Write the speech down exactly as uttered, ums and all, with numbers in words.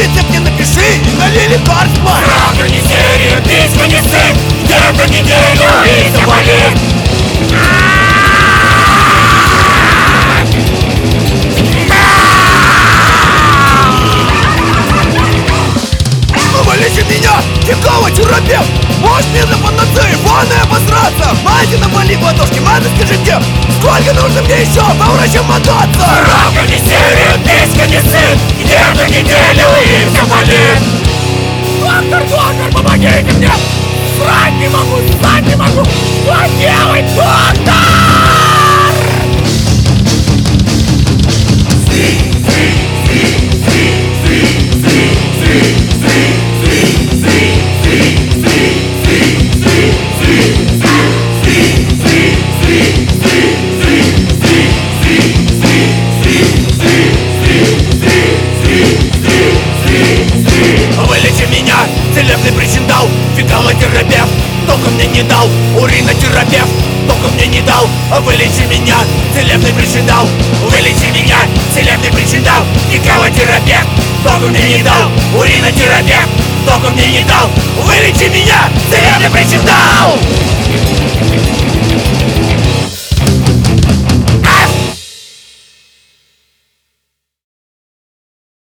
рецепт мне напиши и налей лекарства. Правда не серию, письма не сын, где-то неделю и заболит. Вылечи меня, фигово, терапевт! Можешь мне на панацею, ванной обосраться? Майте на боли ладошки, мать, скажи мне, сколько нужно мне еще по врачам мотаться? Правда не серию, письма не сын, где-то неделю и заболит. Доктор, доктор, помогите мне! Срать не могу, встать не могу! Что делать, доктор? Вылечи меня, целебный причиндал, фекалотерапевт, только мне не дал, уринотерапевт, только мне не дал. Вылечи меня, целебный причиндал, вылечи меня, целебный причиндал, фекалотерапевт, только мне не дал, уринотерапевт, только мне не дал. Вылечи меня, целебный причиндал.